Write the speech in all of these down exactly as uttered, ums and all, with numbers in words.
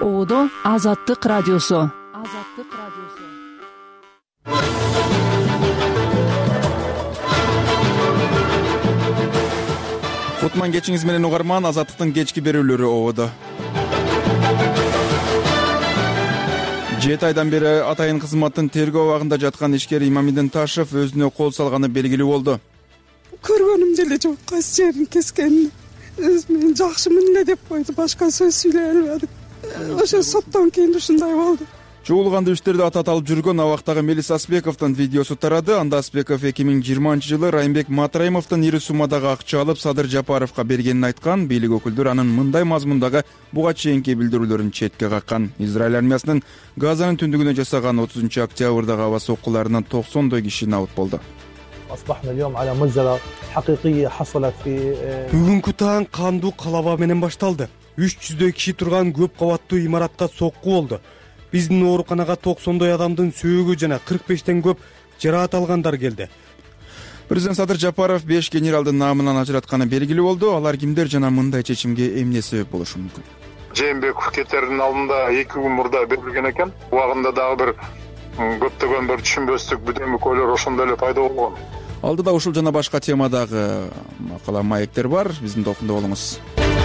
Оодо Азаттык радиосу. Азаттык радиосу. Кутман кечиңиз менен угарман, Азаттыктын кечки берүүлөрү ободо. Жети айдан бери атайын кызматтын тергөө абагында жаткан ишкер Имамидин Ташев өзүнө кол салганы белгилүү болду. Көргөнүм деле жок, кайсы жерин кескенин. Өзүмөн жакшымын эле деп койду, башка сөз сүйлөй албадым. Ошо соттон кийин ушундай болду. Чогулган иштерди ата алып жүргөн абактагы Мелис Аспековдун видеосу тарады. Анда Аспеков эки миң жыйырманчы жылы Райымбек Матраимовдун ири суммадагы акча алып Садыр Жапаровго бергенин айткан. Бийлик өкүлдөрү анын мындай мазмундагы буга чейинки билдирүүлөрүн четке каккан. Израиль армиясынын Газанын түндүгүнө жасаган отузунчу октябрдагы аба соккуларынан токсондой киши набыт болду. Бүгүнкү таң кандуу калаба менен башталды. үч жүздөй киши турган көп кабаттуу имаратка сокку болду. Биздин ооруканага токсондой адамдын сөөгү жана кырк бештен көп жараат алгандар келди. Президент Садыр Жапаров беш генералдын наамынан ажыратканы белгилүү болду. Алар кимдер жана мындай чечимге эмне себеп болушу мүмкүн? Жээнбеков кетердин алдында эки күн мурда берилген экен. Убагында дагы бир көптөгөн бир түшүнбөстүк бүдөмүкөлөр ошондой эле пайда болгон. Алдыда ушул жана башка темадагы макала маектер бар. Биздин толкунда болуңуз.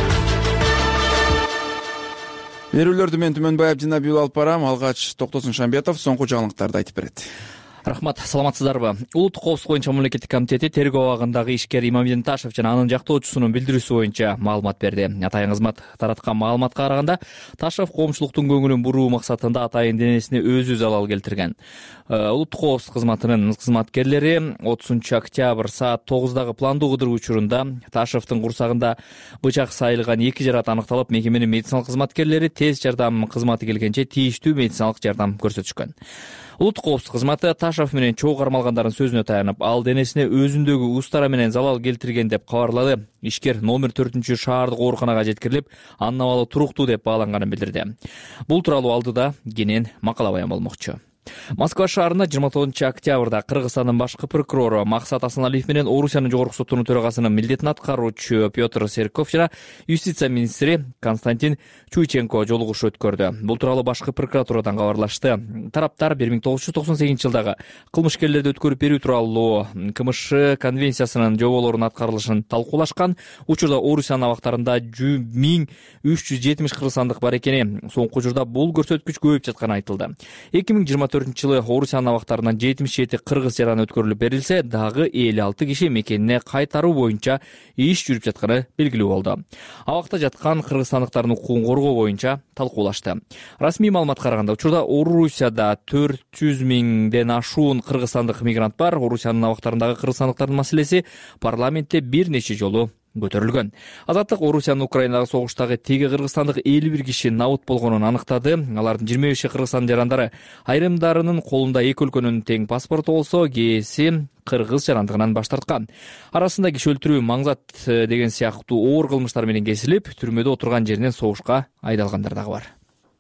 Берүүлөрдү мен Түмөнбаев жана Бюл алып барам. Алгач Токтосун Шамбетов соңку жаңылыктарды айтып берет. Рахмат, саламатсыздарбы? Улуттук коопсуздук боюнча мамлекеттик комитети тергөө абагындагы ишкер Имамидин Ташев жана анын жактоочусунун билдирүүсү боюнча маалымат берди. Атайын кызмат тараткан маалыматка караганда, Ташев коомчулуктун көңүлүн буруу максатында атайын денесине өзү залал келтирген. Улуттук коопсуздук кызматынын кызматкерлери отузунчу октябрь саат тогуздагы пландуу кыдыруу учурунда Ташевдин курсагында бычак сайылган эки жараат аныкталып, мекеменин медициналык кызматкерлери тез жардам кызматы келгенче тийиштүү медициналык жардам көрсөтүшкөн. Улуттук коопсуздук кызматы Ташев менен чогуу кармалгандардын сөзүнө таянып, ал денесине өзүндөгү устара менен залал келтирген деп кабарлады. Ишкер номер төртүнчү шаардык ооруканага жеткирилип, анын абалы туруктуу деп бааланганын билдирди. Бул тууралуу алдыда кенен макала баян болмокчу. Москва шаарында жыйырма тогузунчу октябрда Кыргызстандын башкы прокурору Максат Асаналиев менен Орусиянын жогорку сотунун төрагасынын милдетин аткаруучу Петр Серков жана юстиция министри Константин Чуйченко жолугушуу өткөрдү. Бул тууралуу башкы прокуратурадан кабарлашты. Тараптар бир миң тогуз жүз токсон сегизинчи жылдагы кылмышкерлерди өткөрүп берүү тууралуу КМШ конвенциясынын жоболорунун аткарылышын талкуулашкан. Учурда Орусиянын абактарында миң үч жүз жетимиш кыргызстандык бар экени, соңку учурда бул көрсөткүч көбөйүп жатканы айтылды. эки миң жыйырма төртүнчү жылы Орусиянын абактарынан жетимиш жети кыргыз жараны өткөрүлүп берилсе, дагы элүү алты киши мекенине кайтаруу боюнча иш жүрүп жатканы белгилүү болду. Абакта жаткан кыргызстандыктардын укугун коргоо боюнча талкуулашты. Расмий маалыматка караганда, учурда Орусияда төрт жүз миңден ашуун кыргызстандык мигрант бар. Орусиянын абактарындагы кыргызстандыктардын маселеси парламентте бир нече жолу көтөрүлгөн. Азаттык Орусиянын Украинадагы согуштагы теги кыргызстандык элүү бир киши набыт болгонун аныктады. Алардын жыйырма беши кыргызстан жарандары, айрымдарынын колунда эки өлкөнүн тең паспорту болсо, кээси кыргыз жарандыгынан баш тарткан. Арасында киши өлтүрүү, маңзат деген сыяктуу оор кылмыштар менен кесилип, түрмөдө отурган жеринен согушка айдалгандар дагы бар.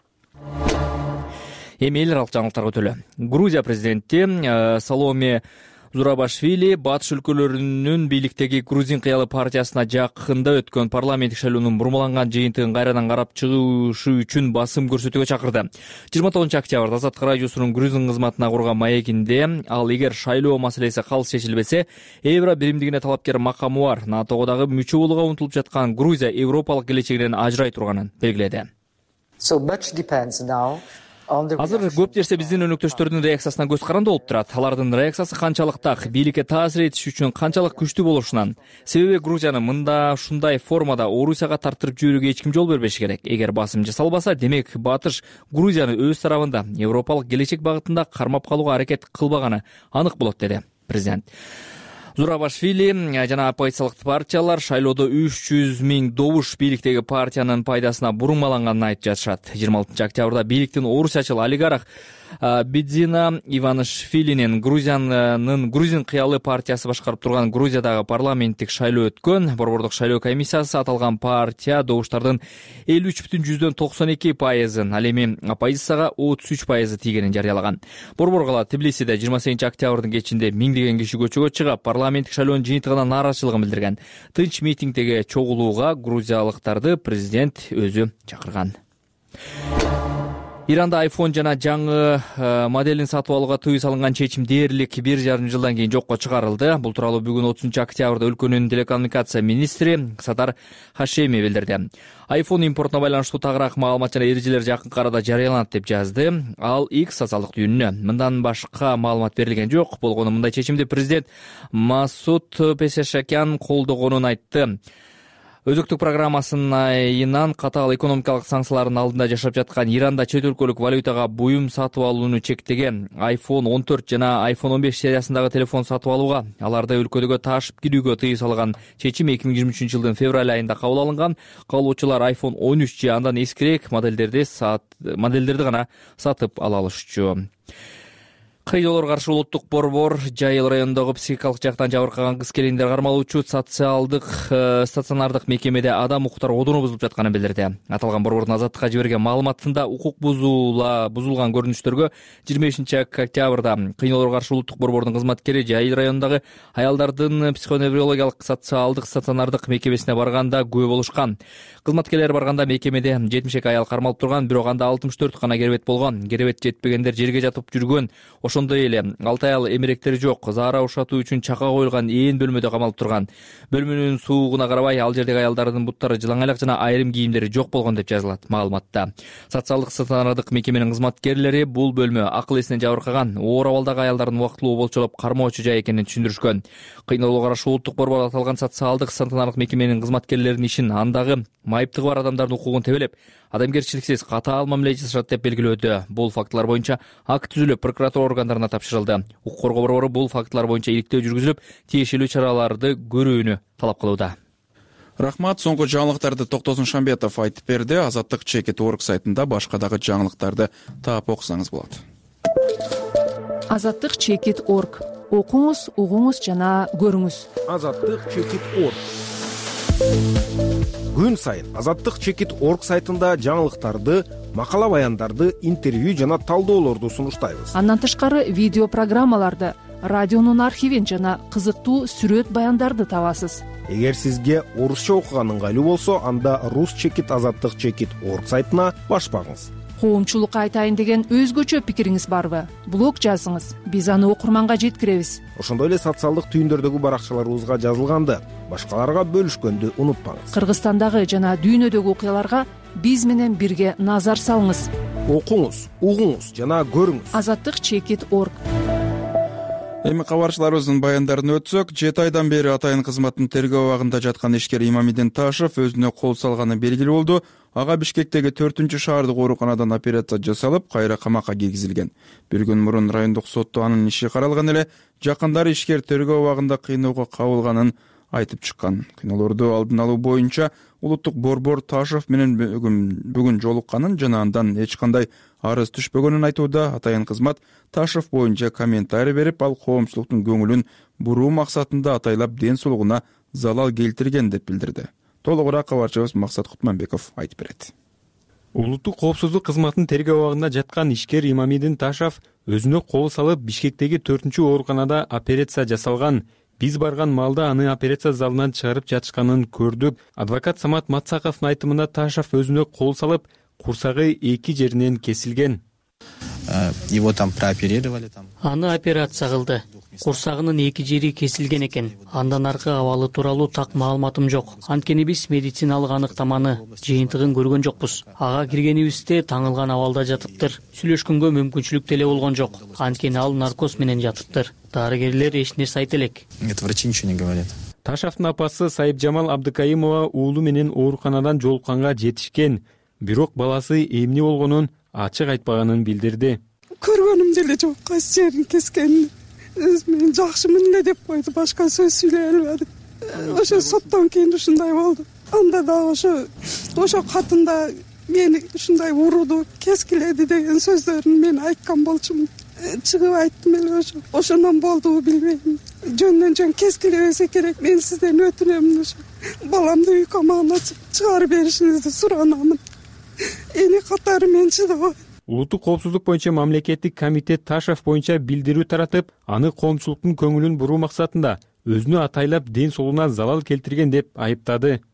Эми эл аралык жаңылыктарга өтөлү. Грузия президенти Саломе Зурабашвили батыш өлкөлөрүнүн бийликтеги Грузин кыялы партиясына жакында өткөн парламенттик шайлоонун бурмаланган жыйынтыгын кайрадан карап чыгышы үчүн басым көрсөтүүгө чакырды. жыйырма тогузунчу октябрда Азаттык радиосунун Грузин кызматына курган маегинде ал эгер шайлоо маселеси калыс чечилбесе, Евро биримдигине талапкер макамы бар натого дагы мүчө болууга умтулуп жаткан Грузия европалык келечегинен ажырай турганын белгиледи. Азыр көп нерсе биздин өнөктөштөрдүн реакциясына көз каранды болуп турат. Алардын реакциясы канчалык так, бийликке таасир этиш үчүн канчалык күчтүү болушунан. Себеби Грузияны мында ушундай формада Орусияга тартырып жиберүүгө эч ким жол бербеш керек. Эгер басым жасалбаса, демек батыш Грузияны өз тарабында европалык келечек багытында кармап калууга аракет кылбаганы анык болот, деди президент. Зурабашвили жана оппозициялык партиялар шайлоодо үч жүз миң добуш бийликтеги партиянын пайдасына бурмаланганын айтып жатышат. жыйырма алтынчы октябрда бийликтин орусчачыл олигарх Бидзина Иванишвилинин Грузиянын Грузин кыялы партиясы башкарып турган Грузиядагы парламенттик шайлоо өткөн. Борбордук шайлоо комиссиясы аталган партия добуштардын элүү үч бүтүн жүздөн токсон эки пайызын, ал эми оппозицияга отуз үч пайызы тийгенин жарыялаган. Борбор кала Тбилисиде жыйырма сегизинчи октябрдын кечинде миңдеген киши көчөгө чыгып, парламенттик шайлоонун жыйынтыгына нааразычылыгын билдирген. Тынч митингдеги чогулууга грузиялыктарды президент өзү чакырган. Иранда iPhone жана жаңы моделин сатып алууга тыюу салынган чечим дээрлик бир жарым жылдан кийин жокко чыгарылды. Бул тууралуу бүгүн отузунчу октябрда өлкөнүн телекоммуникация министри Сатар Хашеми билдирди. iPhone импортуна байланыштуу тагыраак маалымат жана эрежелер жакынкы арада жарыяланат деп жазды ал X социалдык түйүнүнө. Мындан башка маалымат берилген жок. Болгону мындай чечимди президент Масуд Пезешкян колдогонун айтты. Өзөктүк программасынын айынан катаал экономикалык санкциялардын алдында жашап жаткан Иранда чет өлкөлүк валютага буюм сатып алууну чектеген. iPhone он төрт жана iPhone он беш сериясындагы телефон сатып алууга, аларды өлкөдөгө таашып кирүүгө тыюу салган чечим эки миң жыйырма үчүнчү жылдын февраль айында кабыл алынган. Кабылчулар iPhone он үч же андан эскирээк модельдерди модельдерди гана сатып ала алышчу. Кыйноолорго каршы улуттук борбор Жайыл районундагы психикалык жактан жабыркаган кыз-келиндер кармалуучу социалдык стационардык мекемеде адам укуктары одуну бузулуп жатканын билдирди. Аталган борбордун Азаттыкка жиберген маалыматында укук бузуула бузулган көрүнүштөргө жыйырма бешинчи октябрда Кыйноолорго каршы улуттук борбордун кызматкери Жайыл районундагы аялдардын психоневрологиялык социалдык стационардык мекемесине барганда күбө болушкан. Кызматкерлер барганда мекемеде жетимиш эки аял кармалып турган, бирок анда алтымыш төрт гана керебет болгон. Керебет жетпегендер жерге жатып жүргөн. Ошондой эле алты аял эмеректери жок, заара ушатуу үчүн чака коюлган ээн бөлмөдө камалып турган. Бөлмөнүн суугуна карабай ал жердеги аялдардын буттары жылаңайлак жана айрым кийимдери жок болгон деп жазылат маалыматта. Социалдык стационардык мекеменин кызматкерлери бул бөлмө акыл эсинен жабыркаган, оор абалдагы аялдардын убактылуу болчолоп кармоочу жай экенин түшүндүрүшкөн. Кыйноолорго каршы улуттук борбор аталган социалдык стационардык мекеменин кызматкерлеринин ишин андагы майыптыгы бар адамдардын укугун тебелеп, адамгерчиликсиз катаал мамиле жасашат деп белгилөөдө. Бул фактылар боюнча акт түзүлүп, прокуратура органдарына тапшырылды. Укук коргоо борбору бул фактылар боюнча иликтөө жүргүзүлүп, тиешелүү чараларды көрүүнү талап кылууда. Рахмат. Соңку жаңылыктарды Токтосун Шамбетов айтып берди. Азаттык чекит точка орг сайтында башка дагы жаңылыктарды таап окусаңыз болот. Азаттык чекит точка орг. Окуңуз, угуңуз жана көрүңүз. Азаттык чекит точка орг. Күн сайын Азаттык чекит точка орг сайтында жаңылыктарды, макала баяндарды, интервью жана талдоолорду сунуштайбыз. Андан тышкары видео программаларды, радионун архивин жана кызыктуу сүрөт баяндарды табасыз. Эгер сизге орусча окуган ыңгайлуу болсо, анда рус чекит азаттык чекит точка орг сайтына баш багыңыз. Коомчулукка айтайын деген өзгөчө пикириңиз барбы? Блог жазыңыз, биз аны окурманга жеткиребиз. Ошондой эле социалдык түйүндөрдөгү баракчаларыбызга жазылганды башкаларга бөлүшкөндү унутпаңыз. Кыргызстандагы жана дүйнөдөгү окуяларга биз менен бирге назар салыңыз. Окуңуз, угуңуз жана көрүңүз. Азаттык чекит точка орг. Эми кабарчыларыбыздын баяндарын өтсөк, жети айдан бери атайын кызматтын тергөө абагында жаткан ишкер Имамидин Ташев өзүнө кол салганы белгилүү болду. Ага Бишкектеги төртүнчү шаардык ооруканадан операция жасалып, кайра камакка киргизилген. Бир күн мурун райондук сотто анын иши каралган эле, жакындары ишкер тергөө абагында кыйноого кабылганын айтып чыккан. Кыйноолорду алдын алуу боюнча улуттук борбор Ташев менен бүгүн бүгүн жолукканын жана андан эч кандай арыз түшпөгөнүн айтууда. Атайын кызмат Ташев боюнча комментарий берип, ал коомчулуктун көңүлүн буруу максатында атайлап ден соолугуна залал келтирген деп билдирди. Толугураак кабарчыбыз Максат Кутманбеков айтып берет. Улуттук коопсуздук кызматынын тергөө абагында жаткан ишкер Имамидин Ташев өзүнө кол салып, Бишкектеги төртүнчү ооруканада операция жасалган. Биз барган маалда аны операция залынан чыгарып жатышканын көрдүк. Адвокат Самат Матсаковдун айтымында Ташев өзүнө кол салып, курсагы эки жеринен кесилген. Его там прооперировали там. Аны операция кылды. Курсагынын эки жери кесилген экен. Андан аркы абалы тууралуу так маалыматым жок. Анткени биз медициналык аныктаманы, жыйынтыгын көргөн жокпуз. Ага киргенибизде таңылган абалда жатыптыр. Сүйлөшкөнгө мүмкүнчүлүк деле болгон жок. Анткени ал наркоз менен жатыптыр. Дарыгерлер эч нерсе айта элек. Нет, врачи ничего не говорят. Ташевдун апасы Сайыпжамал Абдыкайымова уулу менен ооруканадан жолукканга жетишкен. Бирок баласы эмне болгонун ачык айтпаганын билдирди. Көргөнүм деле жок, кайсы жерин кескенин. Мен жакшымын эле деп койду, башка сөз сүйлөй албады. Ошо соттон кийин ушундай болду. Анда да ошо ошо катында мени ушундай урууду, кескиледи деген сөздөрүн мен айткан болчумун. Чыгып айттым эле ошо. Ошондон болдубу билбейм. Жөндөн жөн кескилебесе керек. Мен сизден өтүнөмүн ошо. Баламды үй камагына чыгарып беришиңизди суранамын. Эне катары мен чыдабайм. Улуттук коопсуздук боюнча мамлекеттик комитет Ташев боюнча билдирүү таратып, аны коомчулуктун көңүлүн буруу максатында өзүнө атайлап ден соолугуна залал келтирген деп айыптады.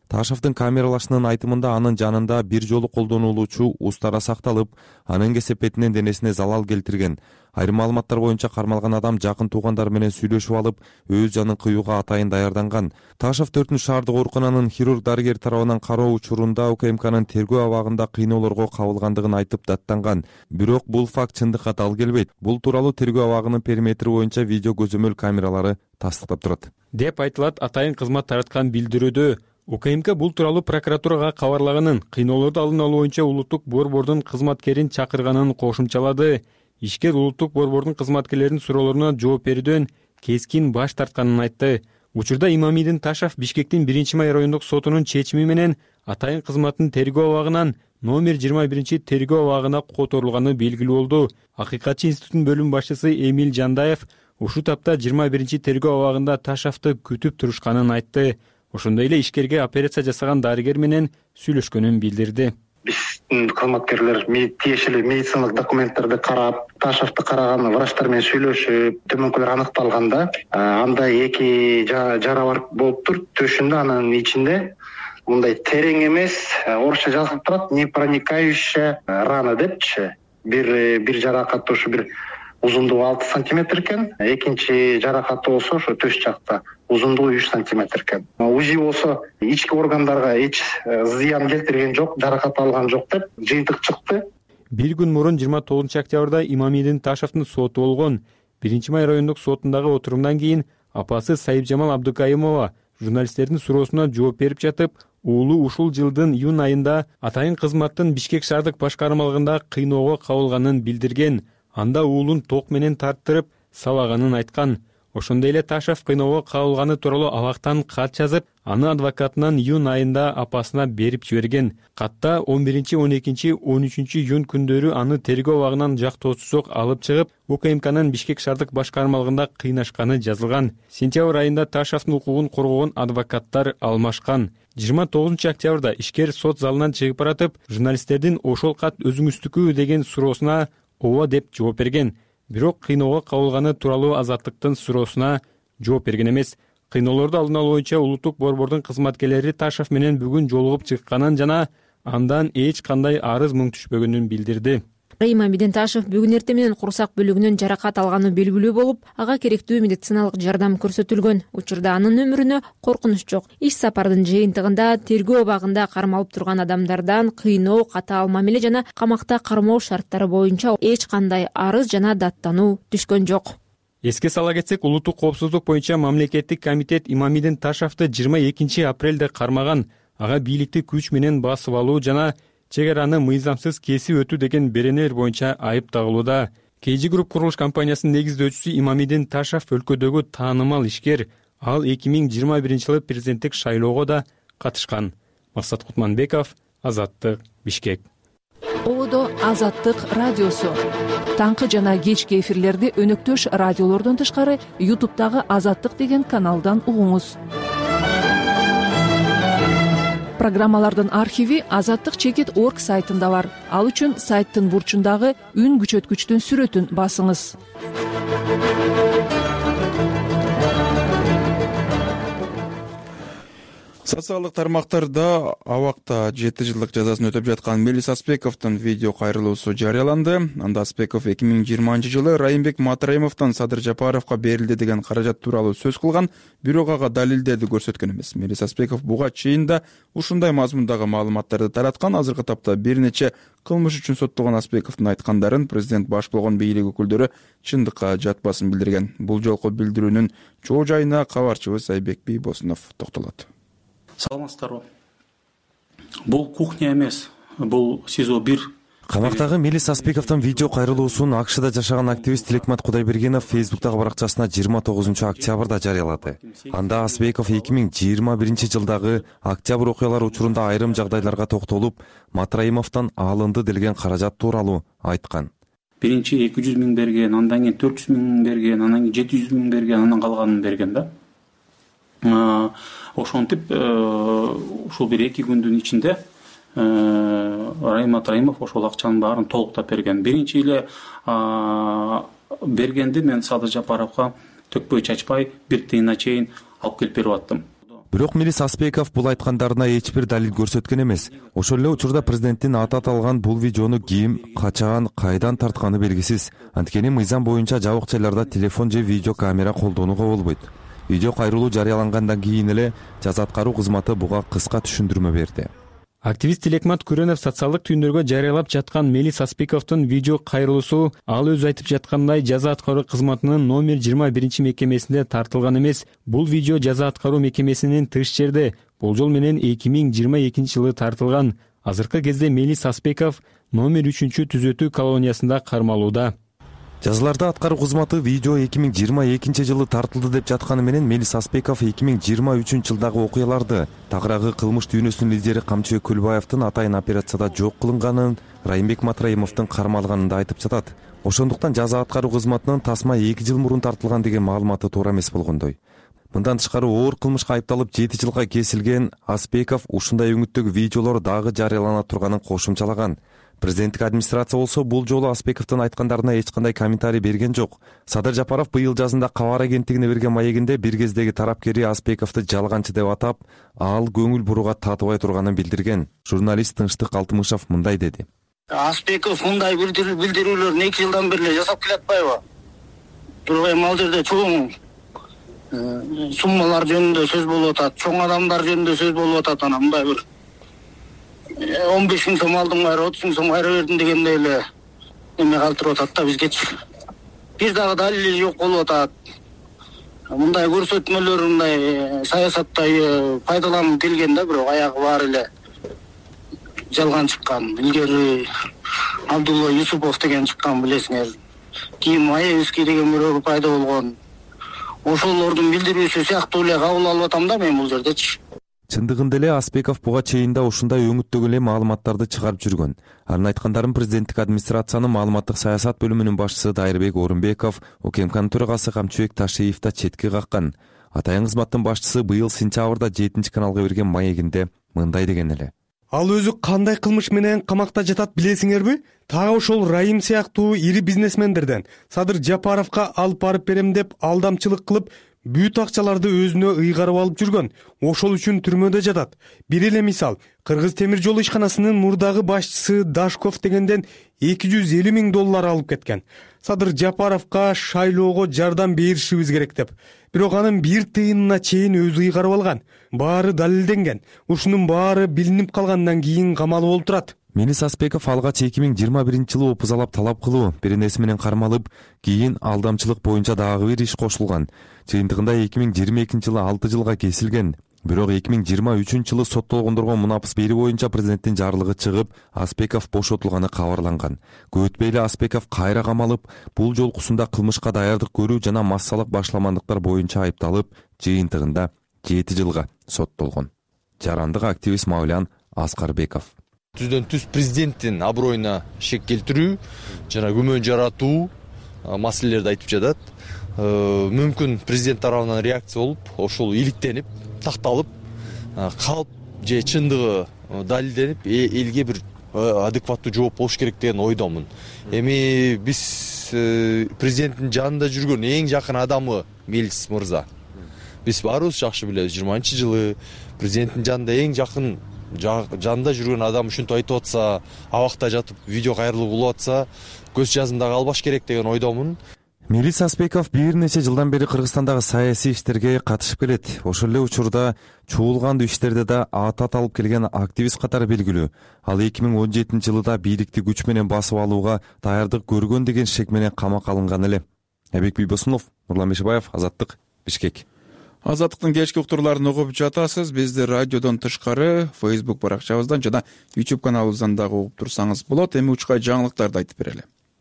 Ташовдун камералашынын айтымында анын жанында бир жолу колдонулуучу устара сакталып, анын кесепетинен денесине залал келтирген. Айрым маалыматтар боюнча кармалган адам жакын туугандар менен сүйлөшүп алып, өз жанын кыюуга атайын даярданган. Ташов төртүнчү шаардык оорукананын хирург дарыгер тарабынан кароо учурунда УКМКнын тергөө абагында кыйноолорго кабылгандыгын айтып даттанган. Бирок бул факт чындыкка дал келбейт. Бул тууралуу тергөө абагынын периметри боюнча видео көзөмөл камералары тастыктап турат, деп айтылат атайын кызмат тараткан билдирүүдө. УКМК бул тууралуу прокуратурага кабарлаганын, кыйноолорду алдын алуу боюнча улуттук борбордун кызматкерин чакырганын кошумчалады. Ишкер улуттук борбордун кызматкерлеринин суроолоруна жооп берүүдөн кескин баш тартканын айтты. Учурда Имамидин Ташов Бишкектин биринчи май райондук сотунун чечими менен атайын кызматтын тергөө абагынан номер жыйырма биринчи тергөө абагына которулганы белгилүү болду. Акыйкатчы институтунун бөлүм башчысы Эмиль Жандаев ушул тапта жыйырма биринчи тергөө абагында Ташовду күтүп турушканын айтты. Ошондой эле ишкерге операция жасаган дарыгер менен сүйлөшкөнүн билдирди. Биздин кызматкерлер тиешелүү медициналык документтерди карап, Ташовду караган врачтар менен сүйлөшүп, төмөнкүлөр аныкталганда, анда эки жара бар болуптур төшүндө, анын ичинде мындай терең эмес, орусча жазылып турат, не проникающая рана депчи. Бир бир жаракат ушу бир узундугу алты сантиметр экен, экинчи жаракаты болсо ошо төш жакта узундугу үч сантиметр экен. УЗИ болсо ички органдарга эч зыян келтирген жок, жаракат алган жок деп жыйынтык чыкты. Бир күн мурун жыйырма тогузунчу октябрда Имамидин Ташовдун соту болгон. биринчи май райондук сотундагы отурумдан кийин апасы Сайыпжамал Абдыкайымова журналисттердин суроосуна жооп берип жатып, уулу ушул жылдын июнь айында атайын кызматтын Бишкек шаардык башкармалыгында кыйноого кабылганын билдирген. Анда уулун ток менен тарттырып сабаганын айткан. Ошондой эле Ташов кыйноого кабылганы тууралуу абактан кат жазып, аны адвокатынан июнь айында апасына берип жиберген. Катта он биринчи, он экинчи, он үчүнчү июнь күндөрү аны тергөө абагынан жактоосузсук алып чыгып, УКМКнын Бишкек шаардык башкармалыгында кыйнашканы жазылган. Сентябрь айында Ташовдун укугун коргогон адвокаттар алмашкан. жыйырма тогузунчу октябрда ишкер сот залынан чыгып баратып, журналисттердин ошол кат өзүңүздүкү деген суроосуна ооба деп жооп берген. Бирок кыйноого кабылганы тууралуу Азаттыктын суроосуна жооп берген эмес. Кыйноолорду алдын алуу боюнча улуттук борбордун кызматкерлери Ташов менен бүгүн жолугуп чыкканын жана андан эч кандай арыз мұң түшпөгөнүн билдирди. Имамидин Ташов бүгүн эртең менен курсак бөлүгүнөн жаракат алганы белгилүү болуп, ага керектүү медициналык жардам көрсөтүлгөн. Учурда анын өмүрүнө коркунуч жок. Иш сапардын жыйынтыгында тергөө абагында кармалып турган адамдардан кыйноо, катаал мамиле жана камакта кармоо шарттары боюнча эч кандай арыз жана даттануу түшкөн жок. Эске сала кетсек, улуттук коопсуздук боюнча мамлекеттик комитет Имамидин Ташовду жыйырма экинчи апрелде кармаган. Ага бийликти күч менен басып алуу жана чек араны мыйзамсыз кесип өтүү деген беренелер боюнча айып тагылууда. кей жи Group курулуш компаниясынын негиздөөчүсү Имамидин Ташов өлкөдөгү таанымал ишкер. Ал эки миң жыйырма биринчи жылы президенттик шайлоого да катышкан. Максат Кутманбеков, Азаттык, Бишкек. Одо Азаттык радиосу. Таңкы жана кечки эфирлерди өнөктөш радиолордон тышкары ютубтагы Азаттык деген каналдан угуңуз. Программалардын архиви азаттык чекит точка орг сайтында бар. Ал үчүн сайттын бурчундагы үн күчөткүчтүн сүрөтүн басыңыз. Социалдык тармактарда абакта жети жылдык жазасын өтөп жаткан Мелис Аспековдун видео кайрылуусу жарыяланды. Анда Аспеков эки миң жыйырманчы жылы Райымбек Матраимовдон Садыр Жапаровго берилди деген каражат тууралуу сөз кылган, бирок ага далилдерди көрсөткөн эмес. Мелис Аспеков буга чейин да ушундай мазмундагы маалыматтарды тараткан. Азыркы тапта бир нече кылмыш үчүн соттолгон Аспековдун айткандарын президент баш болгон бийлик өкүлдөрү чындыкка жатпасын билдирген. Бул жолку билдирүүнүн чоо жайына кабарчыбыз Айбек Бийбосунов токтолот. Саламатсыздарбы. Бул кухня эмес, бул СИЗО бир. Камактагы Мелис Аспековдун видео кайрылуусун АКШда жашаган активист Тилекмат Кудайбергенов Фейсбуктагы баракчасына жыйырма тогузунчу октябрда жарыялады. Анда Аспеков эки миң жыйырма биринчи жылдагы октябрь окуялары учурунда айрым жагдайларга токтолуп, Матраимовдон алынды делген каражат тууралуу айткан. Биринчи эки жүз миң берген, андан кийин төрт жүз миң берген, андан кийин жети жүз миң берген, андан калганын берген да. Ошентип ушул бир эки күндүн ичинде Райым Матраимов ошол акчанын баарын толуктап берген. Биринчи эле бергенди мен Садыр Жапаровго төкпөй чачпай бир тыйына чейин алып келип берип аттым. бирок Мелис Аспеков бул айткандарына эч бир далил көрсөткөн эмес. Ошол эле учурда президенттин аты аталган бул видеону ким, качан, кайдан тартканы белгисиз. Анткени мыйзам боюнча жабык жайларда телефон же видео камера колдонууга болбойт. Видео кайрылуу жарыялангандан кийин эле жаза аткаруу кызматы буга кыска түшүндүрмө берди. Активист Тилекмат Күрөнов социалдык түйүндөргө жарыялап жаткан Мелис Аспековдун видео кайрылуусу ал өзү айтып жаткандай жаза аткаруу кызматынын номер жыйырма биринчи мекемесинде тартылган эмес. Бул видео жаза аткаруу мекемесинин тыш жерде болжол менен эки миң жыйырма экинчи жылы тартылган. Азыркы кезде Мелис Аспеков номер үчүнчү түзөтүү колониясында кармалууда. Жазыларда аткаруу кызматы видео эки миң жыйырма экинчи жылы тартылды деп жатканы менен Мелис Аспеков эки миң жыйырма үчүнчү жылдагы окуяларды, тагыраагы кылмыш дүйнөсүнүн лидери Камчыбек Көлбаевдин атайын операцияда жок кылынганын, Райымбек Матраимовдун кармалганын да айтып жатат. Ошондуктан жаза аткаруу кызматынын тасма эки жыл мурун тартылган деген маалыматы туура эмес болгондой. Мындан тышкары оор кылмышка айыпталып жети жылга кесилген Аспеков ушундай өңүттөгү видеолор дагы жарыялана турганын кошумчалаган. Президенттик администрация болсо бул жолу Аспековдун айткандарына эч кандай комментарий берген жок. Садыр Жапаров быйыл жазында Кабар агенттигине берген маегинде бир кездеги тарапкери Аспековду жалганчы деп атап, ал көңүл бурууга татыбай турганын билдирген. Журналист Тынчтык Алтымышев мындай деди. Аспеков мындай билдирүүлөрүн эки жылдан бери жасап келатпайбы? Бирок эми ал жерде чоң суммалар жөнүндө сөз болуп атат, чоң адамдар жөнүндө сөз болуп атат, анан мындай бир он беш миң сом алдым кайра, отуз миң сом кайра бердим дегендей эле эме калтырып атат да бизгечи. Бир дагы далили жок болуп атат. Мындай көрсөтмөлөр мындай саясатта пайдаланып келген да, бирок аягы баары эле жалган чыккан. Илгери Абдулла Юсупов деген чыккан, билесиңер. Кийин Маевский деген бирөө пайда болгон. Ошолордун билдирүүсү сыяктуу эле кабыл алып атам да мен бул жердечи. Чындыгында эле Аспеков буга чейин да ушундай өңүттөгү эле маалыматтарды чыгарып жүргөн. Анын айткандарын президенттик администрациянын маалыматтык саясат бөлүмүнүн башчысы Дайырбек Орунбеков, УКМКнын төрагасы Камчыбек Ташиев да четке каккан. Атайын кызматтын башчысы быйыл сентябрда жетинчи каналга берген маегинде мындай деген эле. Ал өзү кандай кылмыш менен камакта жатат билесиңерби? Тагы ошол Райым сыяктуу ири бизнесмендерден Садыр Жапаровго алып барып берем деп алдамчылык кылып, бүт акчаларды өзүнө ыйгарып алып жүргөн. Ошол үчүн түрмөдө жатат. Бир эле мисал, Кыргыз темир жол ишканасынын мурдагы башчысы Дашков дегенден эки жүз элүү миң доллар алып кеткен. Садыр Жапаровго шайлоого жардам беришибиз керек деп. Бирок анын бир тыйынына чейин өзү ыйгарып алган. Баары далилденген. Ушунун баары билинип калгандан кийин камалып олтурат. Мелис Аспеков алгач эки миң жыйырма биринчи жылы опузалап талап кылуу, беренеси менен кармалып, кийин алдамчылык боюнча дагы бир иш кошулган. Жыйынтыгында эки миң жыйырма экинчи жылы алты жылга кесилген. Бирок эки миң жыйырма үчүнчү жылы соттолгондорго мунапыс берүү боюнча президенттин жарлыгы чыгып, Аспеков бошотулганы кабарланган. Көп өтпөй эле Аспеков кайра камалып, бул жолкусунда кылмышка даярдык көрүү жана массалык башламандыктар боюнча айыпталып, жыйынтыгында жети жылга соттолгон. Жарандык активист Мавлян Аскарбеков. Түздөн түз президенттин аброюна шек келтирүү жана күмөн жаратуу маселелерди айтып жатат. Мүмкүн президент тарабынан реакция болуп, ошол иликтенип, такталып, калп же чындыгы далилденип, элге бир адекваттуу жооп болуш керек деген ойдомун. Эми биз президенттин жанында жүргөн эң жакын адамы Мелис мырза. Биз баарыбыз жакшы билебиз, жыйырманчы жылы президенттин жанында эң жакын жанында жүргөн адам ушинтип айтып атса, абакта жатып видео кайрылуу болуп атса, көз жазындагы албаш керек деген ойдомун. Мелис Аспеков бир нече жылдан бери Кыргызстандагы саясий иштерге катышып келет. Ошол эле учурда чуулгандуу иштерде да ат аталып келген активист катары белгилүү. Ал эки миң он жетинчи жылда бийликти күч менен басып алууга даярдык көргөн деген шек менен камакка алынган эле. Эбек Бийбосунов, Нурлан Мешебаев, Азаттык, Бишкек. Азаттыктын кечки уктурларын угуп жатасыз. Бизди радиодон тышкары Facebook баракчабыздан жана YouTube каналыбыздан дагы угуп турсаңыз болот. Эми учкай жаңылыктарды айтып берели.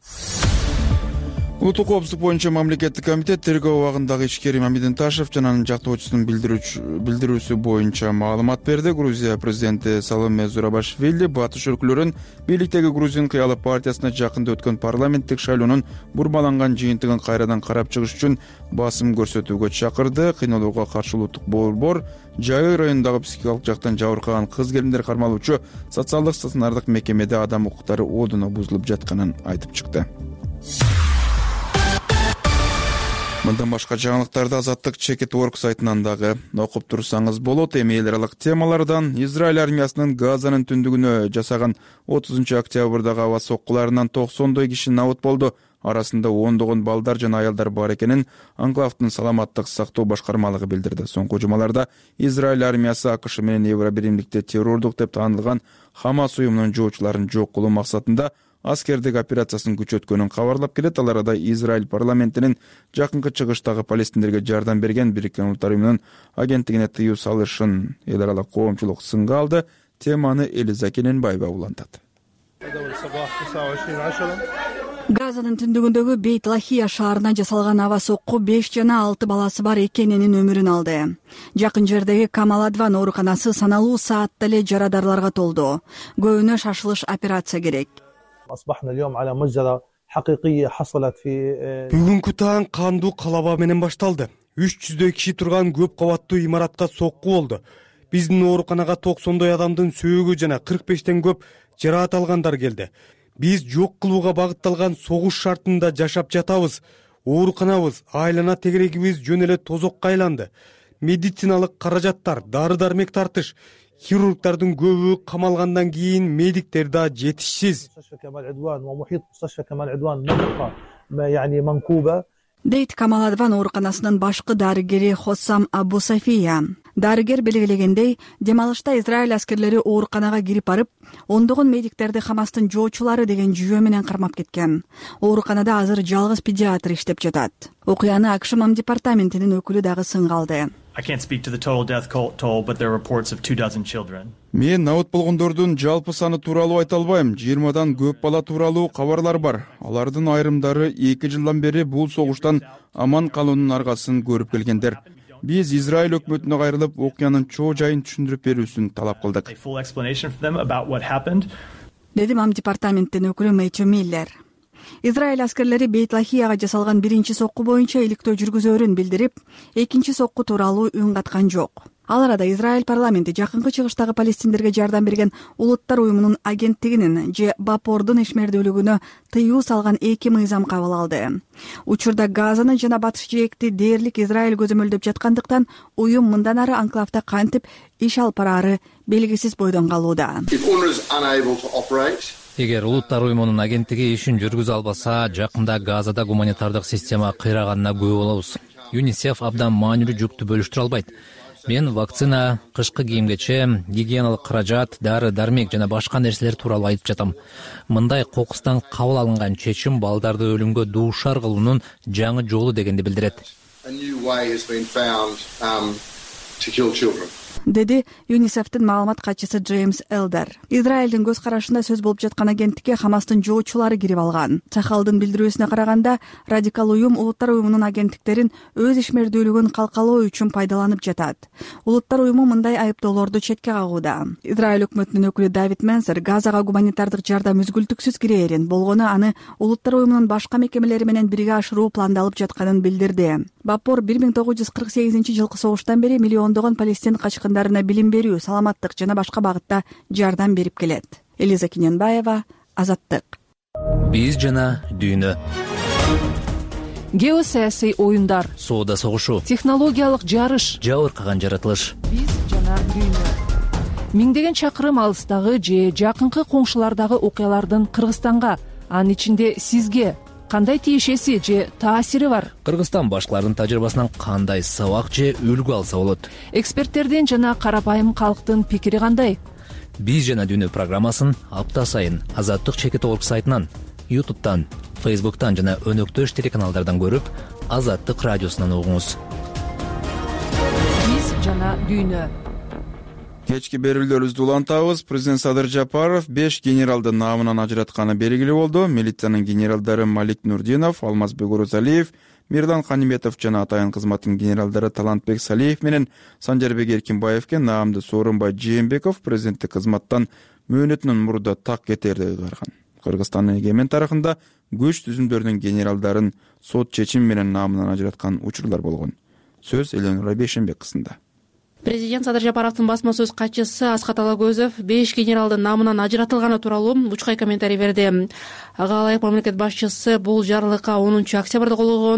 Улуттук коопсуздук боюнча мамлекеттик комитет тергөө убагындагы ишкер Имамидин Ташев жана анын жактоочусунун билдирүүсү боюнча маалымат берди. Грузия президенти Саломе Зурабашвили батыш өлкөлөрүн бийликтеги Грузин кыялы партиясына жакында өткөн парламенттик шайлоонун бурмаланган жыйынтыгын кайрадан карап чыгыш үчүн басым көрсөтүүгө чакырды. Кыйналууга каршы улуттук борбор Жайы районундагы психикалык жактан жабыркаган кыз келиндер кармалуучу социалдык стационардык мекемеде адам укуктары оодуна бузулуп жатканын айтып чыкты. Мындан башка жаңылыктарды Азаттык чекит орг сайтынан дагы окуп турсаңыз болот. Эми эл аралык темалардан Израиль армиясынын Газанын түндүгүнө жасаган отузунчу октябрдагы аба соккуларынан токсондой киши набыт болду. Арасында ондогон балдар жана аялдар бар экенин Анклавдын саламаттык сактоо башкармалыгы билдирди. Соңку жумаларда Израиль армиясы АКШ менен Евро биримдикте террордук деп таанылган Хамас уюмунун жоочуларын жок кылуу максатында аскердик операциясын күчөткөнүн кабарлап келет. Ал арада Израиль парламентинин жакынкы чыгыштагы палестиндерге жардам берген Бириккен Улуттар уюмунун агенттигине тыюу салышын эл аралык коомчулук сынга алды. Теманы Элиза Кененбаева улантат. Газанын түндүгүндөгү Бейт Лахия шаарына жасалган аба сокку беш жана алты баласы бар экенинин өмүрүн алды. Жакын жердеги Камал Адван ооруканасы саналуу саатта эле жарадарларга толду. Көбүнө шашылыш операция керек. Бүгүнкү таң кандуу калаба менен башталды. үч жүздөй киши турган көп кабаттуу имаратка сокку болду. Биздин ооруканага токсондой адамдын сөөгү жана кырк бештен көп жараат алгандар келди. Биз жок кылууга багытталган согуш шартында жашап жатабыз. Ооруканабыз, айлана тегерегибиз жөн эле тозокко айланды. Медициналык каражаттар, дары-дармек тартыш, хирургдардын көбү камалгандан кийин медиктер да жетишсиз. Дейт Камал Адван ооруканасынын башкы дарыгери Хоссам Абу Сафия. Дарыгер белгилегендей, дем алышта Израиль аскерлери ооруканага кирип барып, ондогон медиктерди Хамастын жоочулары деген жүйө менен кармап кеткен. Ооруканада азыр жалгыз педиатр иштеп жатат. Окуяны АКШ мам департаментинин өкүлү дагы сынга алды. Мен набыт болгондордун жалпы саны тууралуу айта албайм. жыйырмадан көп бала тууралуу кабарлар бар. Алардын айрымдары эки жылдан бери бул согуштан аман калуунун аргасын көрүп келгендер. Биз Израиль өкмөтүнө кайрылып, окуянын чоо жайын түшүндүрүп берүүсүн талап кылдык. Деди мам департаменттин өкүлү Мэтью Миллер. Израиль аскерлери Бейт Лахияга жасалган биринчи сокку боюнча иликтөө жүргүзөөрүн билдирип, экинчи сокку тууралуу үн каткан жок. Ал арада Израиль парламенти жакынкы чыгыштагы палестиндерге жардам берген Улуттар уюмунун агенттигинин же Бапордун ишмердүүлүгүнө тыюу салган эки мыйзам кабыл алды. Учурда Газаны жана батыш жээкти дээрлик Израиль көзөмөлдөп жаткандыктан уюм мындан ары анклавда кантип иш алып бараары белгисиз бойдон калууда. Эгер Улуттар уюмунун агенттиги ишин жүргүзө албаса, жакында Газада гуманитардык система кыйраганына күбө болобуз. ЮНИСЕФ абдан маанилүү жүктү бөлүштүрө албайт. Мен вакцина, кышкы кийимгече, гигиеналык каражат, дары дармек жана башка нерселер тууралуу айтып жатам. Мындай кокустан кабыл алынган чечим балдарды өлүмгө дуушар кылуунун жаңы жолу дегенди билдирет. Деди ЮНИСЕФтин маалымат катчысы Джеймс Элдер. Израилдин көз карашында сөз болуп жаткан агенттикке Хамастын жоочулары кирип алган. Чахалдын билдирүүсүнө караганда, радикал уюм Улуттар уюмунун агенттиктерин өз ишмердүүлүгүн калкалоо үчүн пайдаланып жатат. Улуттар уюму мындай айыптоолорду четке кагууда. Израиль өкмөтүнүн өкүлү Давид Менсер Газага гуманитардык жардам үзгүлтүксүз кирээрин, болгону аны Улуттар уюмунун башка мекемелери менен бирге ашыруу пландалып жатканын билдирди. Бапор бир миң тогуз жүз кырк сегизинчи жылкы согуштан бери миллиондогон палестин качкындарына билим берүү, саламаттык жана башка багытта жардам берип келет. Элиза Кененбаева, Азаттык. Биз жана дүйнө. Геосаясий оюндар, соода согушу, технологиялык жарыш, жабыркаган жаратылыш. Биз жана дүйнө. Миңдеген чакырым алыстагы же жакынкы коңшулардагы окуялардын Кыргызстанга, анын ичинде сизге кандай тиешеси же таасири бар? Кыргызстан башкалардын тажрыйбасынан кандай сабак же үлгү алса болот? Эксперттердин жана карапайым калктын пикири кандай? Биз жана дүйнө программасын апта сайын Азаттык чекит орг сайтынан, ютубтан, фейсбуктан жана өнөктөш телеканалдардан көрүп, Азаттык радиосунан угуңуз. Биз жана дүйнө. Кечки берүүлөрүбүздү улантабыз. Президент Садыр Жапаров беш генералды наамынан ажыратканы белгилүү болду. Милициянын генералдары Малик Нурдинов, Алмазбек Орозалиев, Мирлан Каниметов жана атайын кызматтын генералдары Талантбек Салиев менен Санжарбек Эркинбаевке наамды Сооронбай Жээнбеков президенттик кызматтан мөөнөтүнөн мурда так кетерди ыйгарган. Кыргызстандын эгемен тарыхында күч түзүмдөрүнүн генералдарын сот чечими менен наамынан ажыраткан учурлар болгон. Сөз Эленора Бейшенбек-кызында. Президент Садыр Жапаровдун басма сөз катчысы Асхат Алагөзов беш генералдын наамынан ажыратылганы тууралуу учкай комментарий берди. Ага ылайык мамлекет башчысы бул жарлыкка онунчу октябрда кол койгон.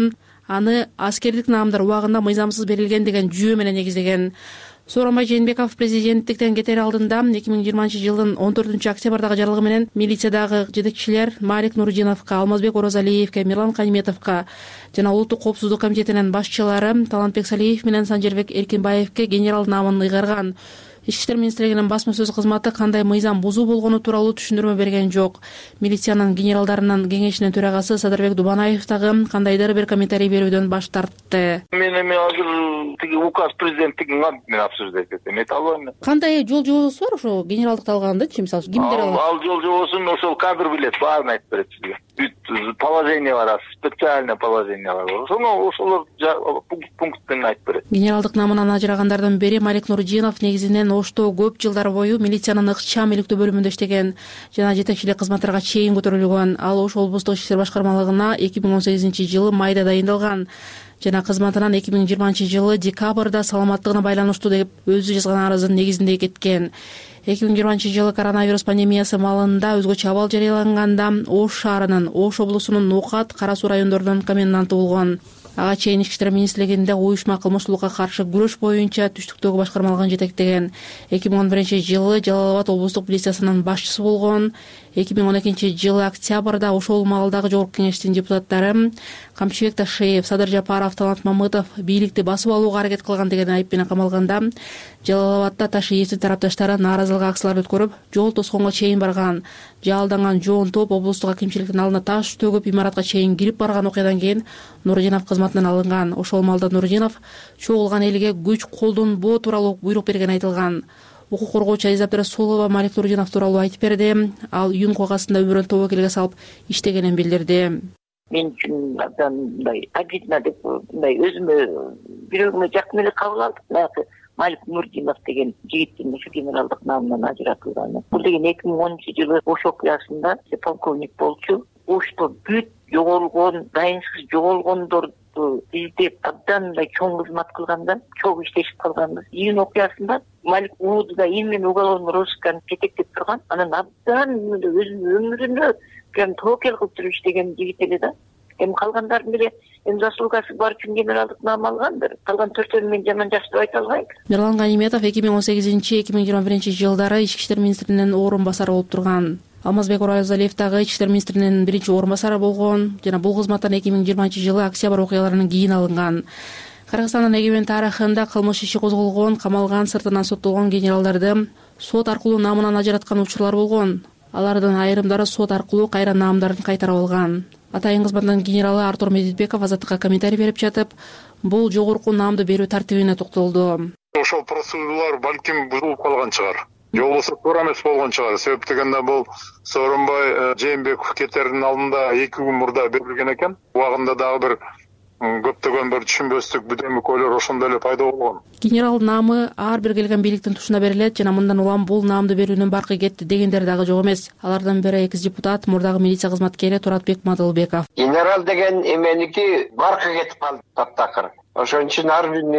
аны аскердик наамдар убагында мыйзамсыз берилген деген жүйө менен негиздеген. Сооронбай Жээнбеков президенттиктен кетер алдында эки миң жыйырманчы жылдын он төртүнчү октябрдагы жарлыгы менен милициядагы жетекчилер Малик Нурдиновго, Алмазбек Оразалиевге, Мирлан Каниметовго жана Улуттук коопсуздук комитетинин башчылары Талантбек Салиев менен Санжербек Эркинбаевге генерал наамын ыйгарган. Ички иштер министрлигинин басма сөз кызматы кандай мыйзам бузуу болгону тууралуу түшүндүрмө берген жок. Милициянын генералдарынын кеңешинин төрагасы Садырбек Дубанаев дагы кандайдыр бир комментарий берүүдөн баш тартты. Мен эми азыр тиги указ президенттигин мен обсуждать этем, эте албайм. Кандай жол жобосу бар ошо генералдыкты алгандычы, мисалы кимдер алат? Ал жол жобосун ошол кадр билет, баарын айтып берет сизге. Бүт положение бар, специальное положение бар. Ошону ошолор пункттен айтып берет. Генералдык наамынан ажырагандардын бири Малик Нурдинов негизинен Ошто көп жылдар бою милициянын ыкчам иликтөө бөлүмүндө иштеген жана жетекчилик кызматтарга чейин көтөрүлгөн. Ал Ош облустук ички иштер башкармалыгына эки миң он сегизинчи жылы майда дайындалган жана кызматынан эки миң жыйырманчы жылы декабрда саламаттыгына байланыштуу деп өзү жазган арызынын негизинде кеткен. эки миң жыйырманчы жылы коронавирус пандемиясы маалында өзгөчө абал жарыяланганда Ош шаарынын, Ош облусунун Нукат, Кара Суу райондорунун коменданты болгон. Ага чейин ички иштер министрлигинде уюшма кылмыштуулукка каршы күрөш боюнча түштүктөгү башкармалыгын жетектеген. эки миң он биринчи жылы Жалал Абад облустук милициясынын башчысы болгон. эки миң он экинчи жылы октябрда ошол маалдагы жогорку кеңештин депутаттары Камчыбек Ташиев, Садыр Жапаров, Талант Мамытов бийликти басып алууга аракет кылган деген айып менен камалганда, Жалал Абадда Ташиевдин тарапташтары нааразылык акциялар өткөрүп, жол тосконго чейин барган. Жалданган жоон топ облустук акимчиликтин алдына таш төгүп имаратка чейин кирип барган окуядан кийин Нурдинов кызматынан алынган. Ошол маалда Нурдинов чогулган элге күч колдонбоо тууралуу буйрук берген айтылган. Укук коргоочу Азиза Абдрасулова Малик Нурдинов тууралуу айтып берди. Ал июнь окугасында өмүрүн тобокелге салып иштегенин билдирди. Мен үчүн абдан мындай обидно деп мындай өзүмө бирөөгүмө жакын эле кабыл алдым. Баягы Малик Нурдинов деген жигиттин ушу генералдык наамынан ажыратылганы. Бул деген эки миң онунчу жылы Ош окуясында полковник болчу. Ошто бүт жоголгон, дайынсыз жоголгондорду издеп абдан мындай чоң кызмат кылганда, чогуу иштешип калганбыз. Июнь окуясында Малик Уудуда именно уголовный розысканы жетектеп турган. Анан абдан өзүнүн өмүрүнө прям тобокел кылып туруп иштеген жигит эле да. Эми калгандардын бири эми заслугасы бар үчүн генералдык наам алгандыр. Калган төртөөнү мен жаман жакшы деп айта албайм. Мирлан Каниметов эки миң он сегизинчи эки миң жыйырма биринчи жылдары ички иштер министринин орун басары болуп турган. Алмазбек Оразалиев дагы ички иштер министринин биринчи орун басары болгон жана бул кызматтан эки миң жыйырманчы жылы октябрь окуяларынан кийин алынган. Кыргызстандын эгемен тарыхында кылмыш иши козголгон, камалган, сыртынан соттолгон генералдарды сот аркылуу наамынан ажыраткан учурлар болгон. Алардын айрымдары сот аркылуу кайра наамдарын кайтарып алган. Атайын кызматтын генералы Артур Медетбеков Азаттыкка комментарий берип жатып, бул жогорку наамды берүү тартибине токтолду. Ошол процедуралар балким бузулуп калган чыгар. Же болбосо туура эмес болгон чыгар. Себеп дегенде бул Сооронбай Жээнбеков кетердин алдында эки күн мурда берилген экен. Убагында дагы бир көптөгөн бир түшүнбөстүк, бүдөмүкөлөр ошондой эле пайда болгон. Генерал наамы ар бир келген бийликтин тушуна берилет жана мындан улам бул наамды берүүнүн баркы кетти дегендер дагы жок эмес. Алардын бири экс депутат, мурдагы милиция кызматкери Туратбек Мадылбеков. Генерал деген эменики баркы кетип калды таптакыр. Ошон үчүн ар бир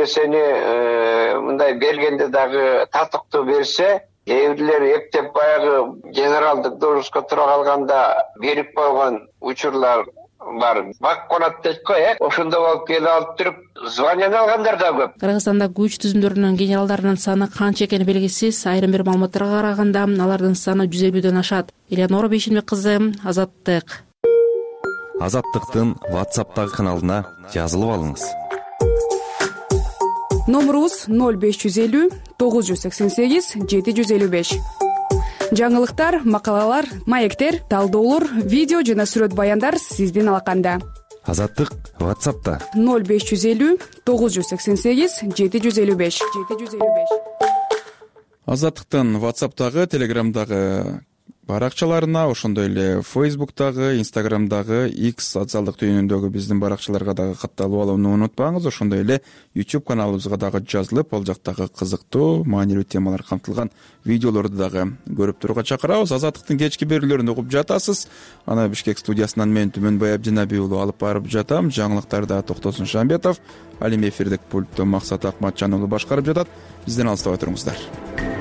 нерсени мындай бергенде дагы татыктуу берсе, кээ бирлер эптеп баягы генералдык должностко тура калганда берип койгон учурлар бар. Бак конат дейт го, э? Ошондо болуп келип алып туруп званияны алгандар да көп. Кыргызстанда күч түзүмдөрүнүн генералдарынын саны канча экени белгисиз. Айрым бир маалыматтарга караганда алардын саны жүз элүүдөн ашат. Элеонора Бейшенбек кызы, Азаттык. Азаттыктын WhatsApp'тагы каналына жазылып алыңыз. Номерубуз ноль беш жүз элүү тогуз жүз сексен сегиз жети жүз элүү беш. Жаңылыктар, макалалар, маектер, талдоолор, видео жана сүрөт баяндар сиздин алаканда. Азаттык WhatsApp'та ноль беш жүз элүү тогуз жүз сексен сегиз жети жүз элүү беш. Азаттыктын WhatsApp'тагы, Telegram'дагы баракчаларына, ошондой эле Facebook'тагы, Instagram'дагы, X социалдык түйүнүндөгү биздин баракчаларга дагы катталып алууну унутпаңыз. Ошондой эле YouTube каналыбызга дагы жазылып, ал жактагы кызыктуу, маанилүү темалар камтылган видеолорду дагы көрүп турууга чакырабыз. Азаттыктын кечки берүүлөрүн угуп жатасыз. Аны Бишкек студиясынан мен Түмөнбай Абдинабий уулу алып барып жатам. Жаңылыктарда Токтосун Шамбетов, ал эми эфирдик пультту Максат Акматжан уулу башкарып жатат. Бизден алыстабай туруңуздар.